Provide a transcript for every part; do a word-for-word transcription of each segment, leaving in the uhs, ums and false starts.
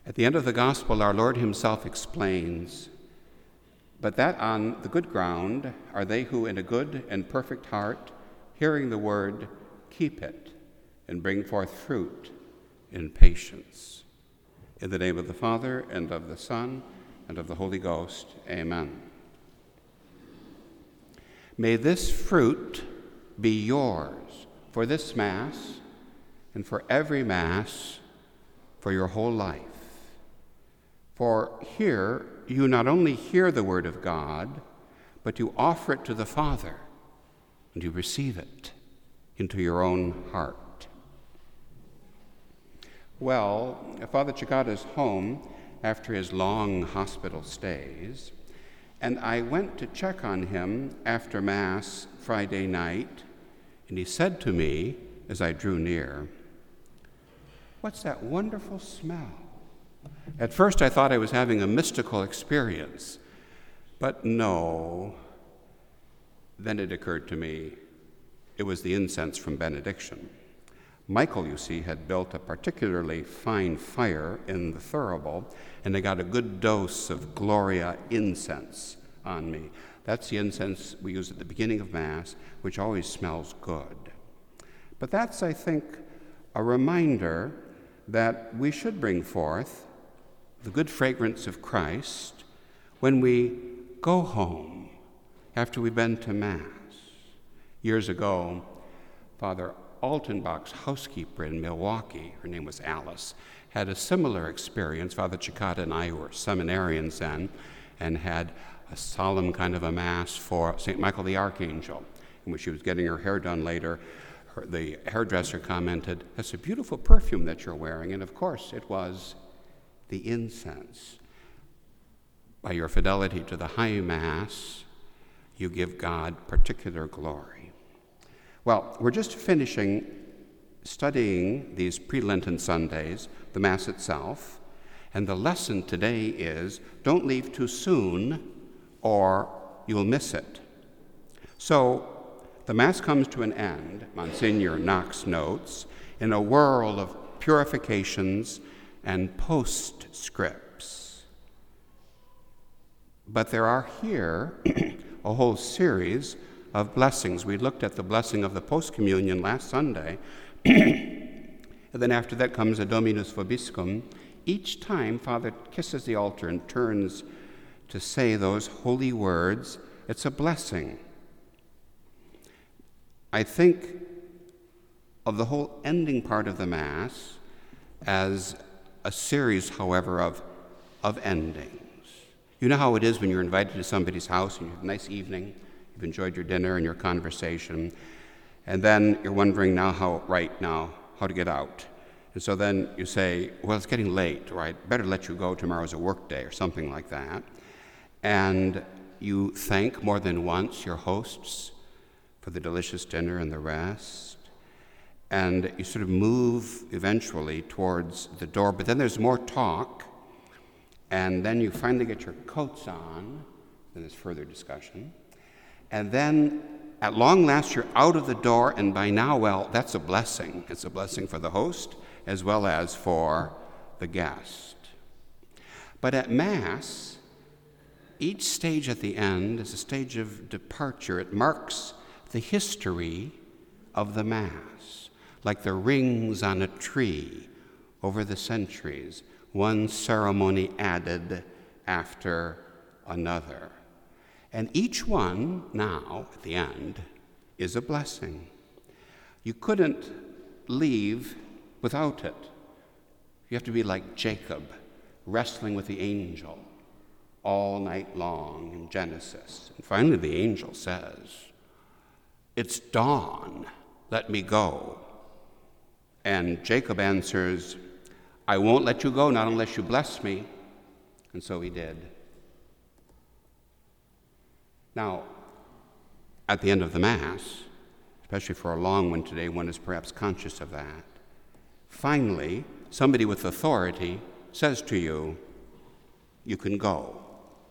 At the end of the gospel, our Lord himself explains, "But that on the good ground are they who in a good and perfect heart, hearing the word, keep it and bring forth fruit in patience." In the name of the Father, and of the Son, and of the Holy Ghost, amen. May this fruit be yours for this Mass and for every Mass for your whole life. For here you not only hear the word of God, but you offer it to the Father, and you receive it into your own heart. Well, Father Chikata is home after his long hospital stays, and I went to check on him after Mass Friday night, and he said to me as I drew near, "What's that wonderful smell?" At first I thought I was having a mystical experience, but no. Then it occurred to me it was the incense from benediction. Michael, you see, had built a particularly fine fire in the thurible, and I got a good dose of Gloria incense on me. That's the incense we use at the beginning of Mass, which always smells good. But that's, I think, a reminder that we should bring forth the good fragrance of Christ when we go home after we've been to Mass. Years ago, Father Altenbach's housekeeper in Milwaukee, her name was Alice, had a similar experience. Father Chikata and I were seminarians then and had a solemn kind of a Mass for Saint Michael the Archangel. And when she was getting her hair done later, her, the hairdresser commented, "That's a beautiful perfume that you're wearing." And of course, it was the incense. By your fidelity to the High Mass, you give God particular glory. Well, we're just finishing studying these pre-Lenten Sundays, the Mass itself, and the lesson today is, don't leave too soon or you'll miss it. So, the Mass comes to an end, Monsignor Knox notes, in a whirl of purifications and postscripts. But there are here a whole series of blessings. We looked at the blessing of the post-communion last Sunday, and then after that comes a Dominus Vobiscum. Each time Father kisses the altar and turns to say those holy words, it's a blessing. I think of the whole ending part of the Mass as a series, however, of, of endings. You know how it is when you're invited to somebody's house and you have a nice evening, you've enjoyed your dinner and your conversation, and then you're wondering now how, right now, how to get out. And so then you say, well, it's getting late, right? Better let you go, tomorrow's a work day, or something like that. And you thank more than once your hosts for the delicious dinner and the rest. And you sort of move eventually towards the door, but then there's more talk, and then you finally get your coats on, and there's further discussion. And then at long last you're out of the door, and by now, well, that's a blessing. It's a blessing for the host as well as for the guest. But at Mass, each stage at the end is a stage of departure. It marks the history of the Mass, like the rings on a tree over the centuries, one ceremony added after another. And each one now, at the end, is a blessing. You couldn't leave without it. You have to be like Jacob, wrestling with the angel all night long in Genesis. And finally the angel says, "It's dawn, let me go." And Jacob answers, "I won't let you go, not unless you bless me." And so he did. Now, at the end of the Mass, especially for a long one today, one is perhaps conscious of that. Finally, somebody with authority says to you, you can go.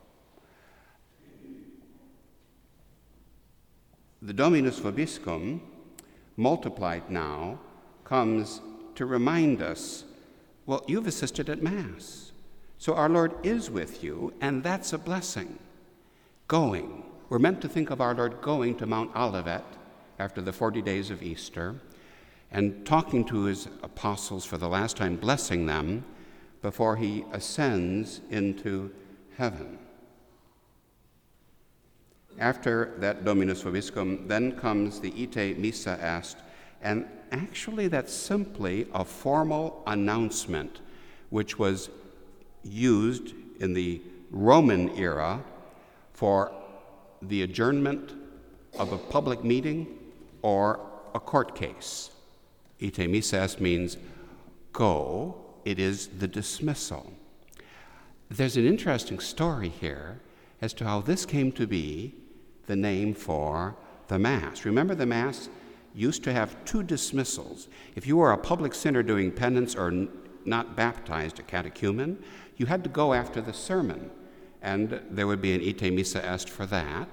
The Dominus Vobiscum, multiplied now, comes to remind us Well, you've assisted at Mass. So our Lord is with you, and that's a blessing. Going. We're meant to think of our Lord going to Mount Olivet after the forty days of Easter and talking to his apostles for the last time, blessing them before he ascends into heaven. After that Dominus Vobiscum, then comes the Ite Missa Est, and actually that's simply a formal announcement which was used in the Roman era for the adjournment of a public meeting or a court case. Ite Missa Est means go, it is the dismissal. There's an interesting story here as to how this came to be the name for the Mass. Remember, the Mass used to have two dismissals. If you were a public sinner doing penance or n- not baptized, a catechumen, you had to go after the sermon, and there would be an Ite Missa Est for that.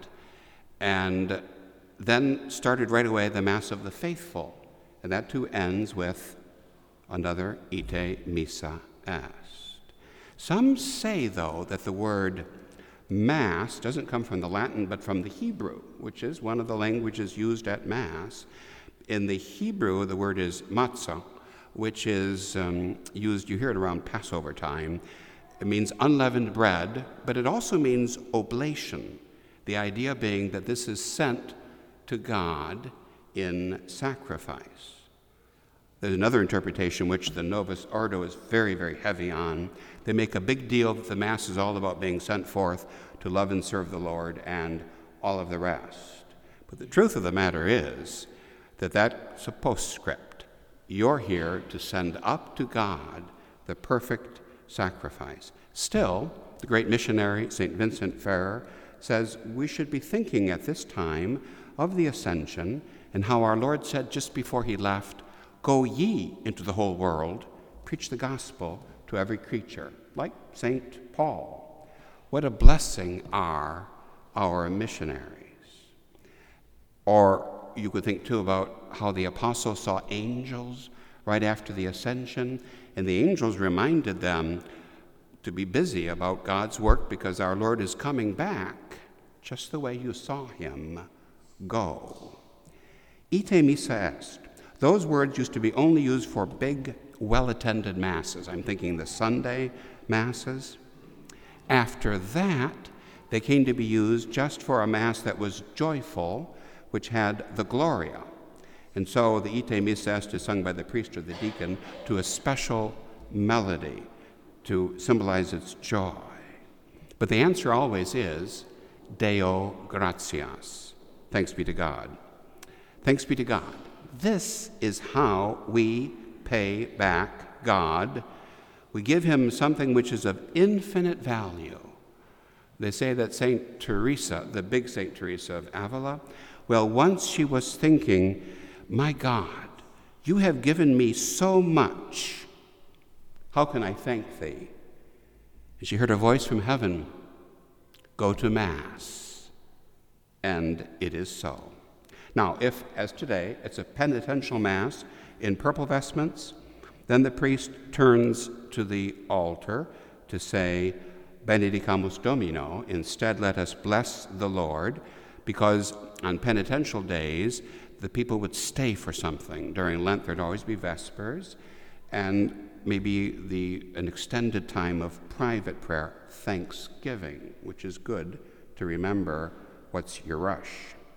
And then started right away the Mass of the Faithful, and that too ends with another Ite Missa Est. Some say, though, that the word Mass doesn't come from the Latin, but from the Hebrew, which is one of the languages used at Mass. In the Hebrew, the word is matzah, which is um, used, you hear it around Passover time. It means unleavened bread, but it also means oblation, the idea being that this is sent to God in sacrifice. There's another interpretation which the Novus Ordo is very, very heavy on. They make a big deal that the Mass is all about being sent forth to love and serve the Lord and all of the rest. But the truth of the matter is that that's a postscript. You're here to send up to God the perfect sacrifice. Still, the great missionary, Saint Vincent Ferrer, says we should be thinking at this time of the Ascension and how our Lord said just before he left, "Go ye into the whole world, preach the gospel to every creature," like Saint Paul. What a blessing are our missionaries. Or you could think too about how the apostles saw angels right after the Ascension, and the angels reminded them to be busy about God's work because our Lord is coming back just the way you saw him go. Ite Missa Est. Those words used to be only used for big, well-attended masses. I'm thinking the Sunday masses. After that, they came to be used just for a mass that was joyful, which had the Gloria. And so the Ite Missa Est is sung by the priest or the deacon to a special melody to symbolize its joy. But the answer always is Deo gratias. Thanks be to God. Thanks be to God. This is how we pay back God. We give him something which is of infinite value. They say that Saint Teresa, the big Saint Teresa of Avila, well, once she was thinking, my God, you have given me so much. How can I thank thee? And she heard a voice from heaven, go to Mass. And it is so. Now, if, as today, it's a penitential Mass in purple vestments, then the priest turns to the altar to say, Benedicamus Domino. Instead, let us bless the Lord, because on penitential days, the people would stay for something. During Lent, there'd always be Vespers, and maybe the an extended time of private prayer, thanksgiving, which is good to remember what's your rush.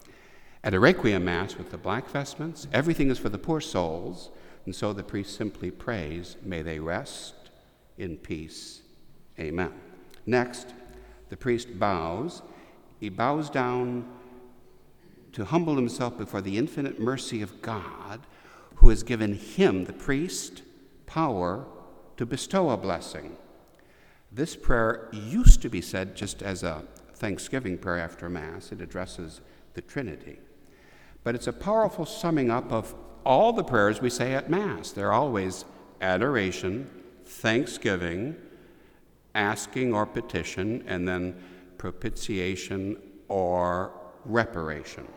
At a Requiem Mass with the black vestments, everything is for the poor souls, and so the priest simply prays, may they rest in peace. Amen. Next, the priest bows. He bows down to humble himself before the infinite mercy of God, who has given him, the priest, power to bestow a blessing. This prayer used to be said just as a thanksgiving prayer after Mass. It addresses the Trinity. But it's a powerful summing up of all the prayers we say at Mass. They're always adoration, thanksgiving, asking or petition, and then propitiation or reparation.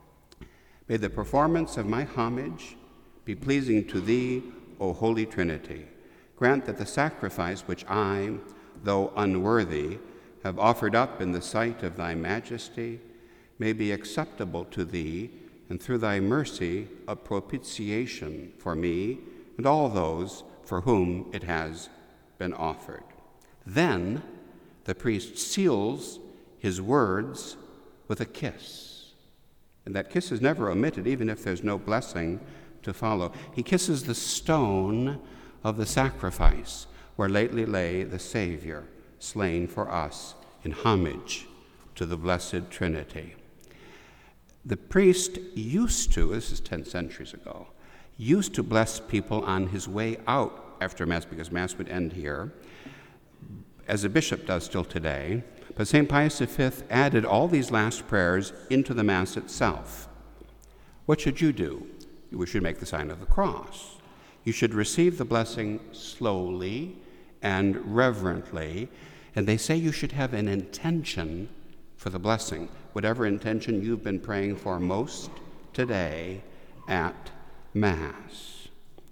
May the performance of my homage be pleasing to thee, O Holy Trinity. grant that the sacrifice which I, though unworthy, have offered up in the sight of thy majesty may be acceptable to thee, and through thy mercy a propitiation for me and all those for whom it has been offered. Then the priest seals his words with a kiss. And that kiss is never omitted, even if there's no blessing to follow. He kisses the stone of the sacrifice where lately lay the Savior, slain for us in homage to the Blessed Trinity. The priest used to, this is ten centuries ago, used to bless people on his way out after Mass, because Mass would end here, as a bishop does still today. But Saint Pius the Fifth added all these last prayers into the Mass itself. What should you do? You should make the sign of the cross. You should receive the blessing slowly and reverently, and they say you should have an intention for the blessing, whatever intention you've been praying for most today at Mass.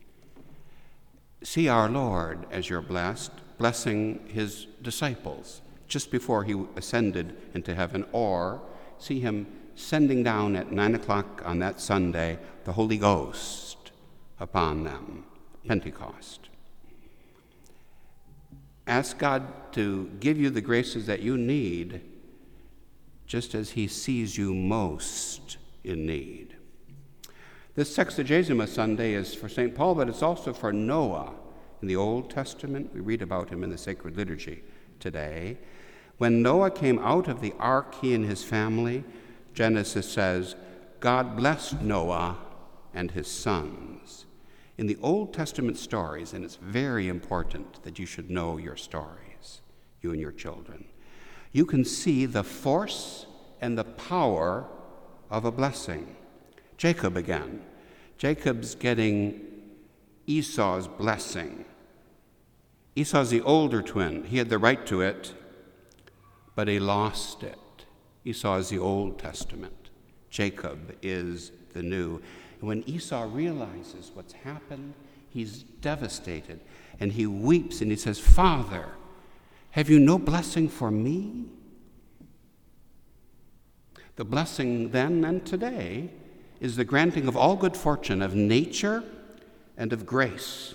See our Lord as you're blessed, blessing his disciples just before he ascended into heaven, or see him sending down at nine o'clock on that Sunday the Holy Ghost upon them, Pentecost. Ask God to give you the graces that you need, just as he sees you most in need. This Sexagesima Sunday is for Saint Paul, but it's also for Noah. In the Old Testament, we read about him in the sacred liturgy today. When Noah came out of the ark, he and his family, Genesis says, God blessed Noah and his sons. In the Old Testament stories, and it's very important that you should know your stories, you and your children, you can see the force and the power of a blessing. Jacob again. Jacob's getting Esau's blessing. Esau's the older twin. He had the right to it, but he lost it. Esau is the Old Testament. Jacob is the New. And when Esau realizes what's happened, he's devastated, and he weeps and he says, Father, have you no blessing for me? The blessing then and today is the granting of all good fortune of nature and of grace.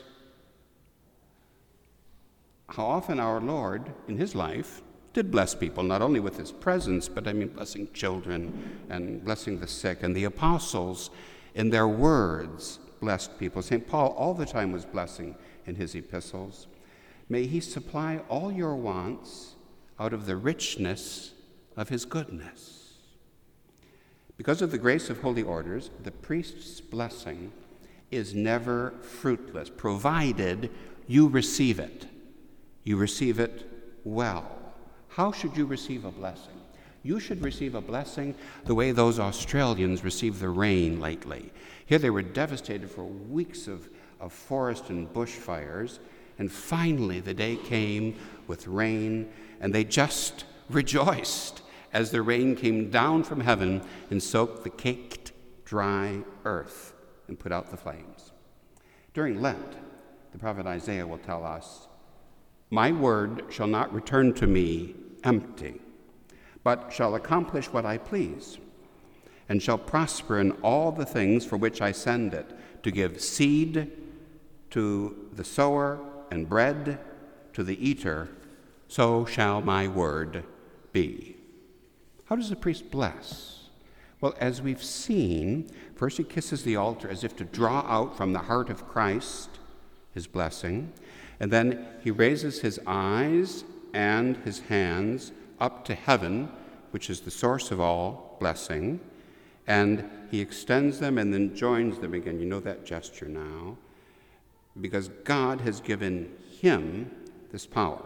How often our Lord, in his life, did bless people, not only with his presence, but I mean blessing children and blessing the sick. And the apostles, in their words, blessed people. Saint Paul all the time was blessing in his epistles. May he supply all your wants out of the richness of his goodness. Because of the grace of holy orders, the priest's blessing is never fruitless, provided you receive it. You receive it well. How should you receive a blessing? You should receive a blessing the way those Australians received the rain lately. Here they were devastated for weeks of, of forest and bushfires, and finally the day came with rain, and they just rejoiced as the rain came down from heaven and soaked the caked, dry earth and put out the flames. During Lent, the prophet Isaiah will tell us, my word shall not return to me empty, but shall accomplish what I please, and shall prosper in all the things for which I send it, to give seed to the sower and bread to the eater, so shall my word be. How does the priest bless? Well, as we've seen, first he kisses the altar as if to draw out from the heart of Christ his blessing, and then he raises his eyes and his hands up to heaven, which is the source of all blessing, and he extends them and then joins them again. You know that gesture now, because God has given him this power.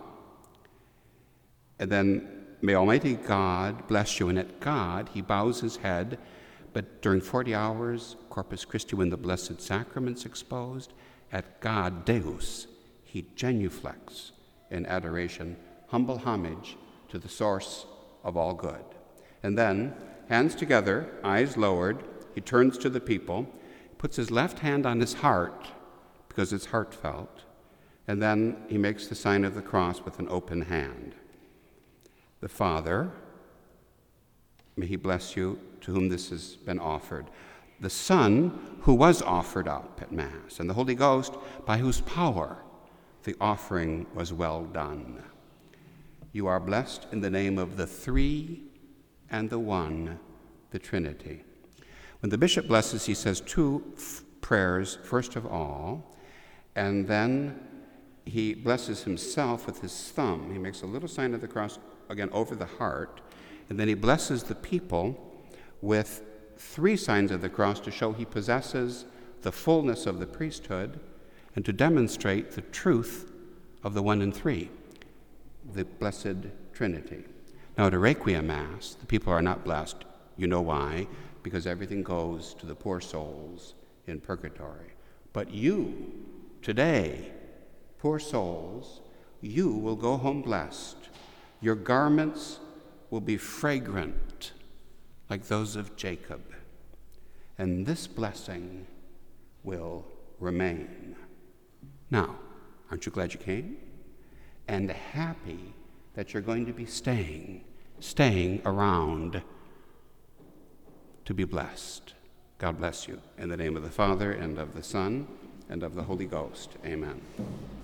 And then, may Almighty God bless you. And at God, he bows his head, but during forty hours, Corpus Christi, when the Blessed Sacrament's exposed, at God, Deus, he genuflects in adoration, humble homage to the source of all good. And then, hands together, eyes lowered, he turns to the people, puts his left hand on his heart, because it's heartfelt, And then he makes the sign of the cross with an open hand. The Father, may he bless you, to whom this has been offered. The Son, who was offered up at Mass. And the Holy Ghost, by whose power the offering was well done. You are blessed in the name of the three and the one, the Trinity. When the bishop blesses, he says two f- prayers, first of all, and then he blesses himself with his thumb. He makes a little sign of the cross, again, over the heart, and then he blesses the people with three signs of the cross to show he possesses the fullness of the priesthood and to demonstrate the truth of the one and three, the Blessed Trinity. Now, at a Requiem Mass, the people are not blessed. You know why? Because everything goes to the poor souls in purgatory. But you, today, poor souls, you will go home blessed. Your garments will be fragrant like those of Jacob. And this blessing will remain. Now, aren't you glad you came? And happy that you're going to be staying, staying around to be blessed. God bless you. In the name of the Father, and of the Son, and of the Holy Ghost. Amen.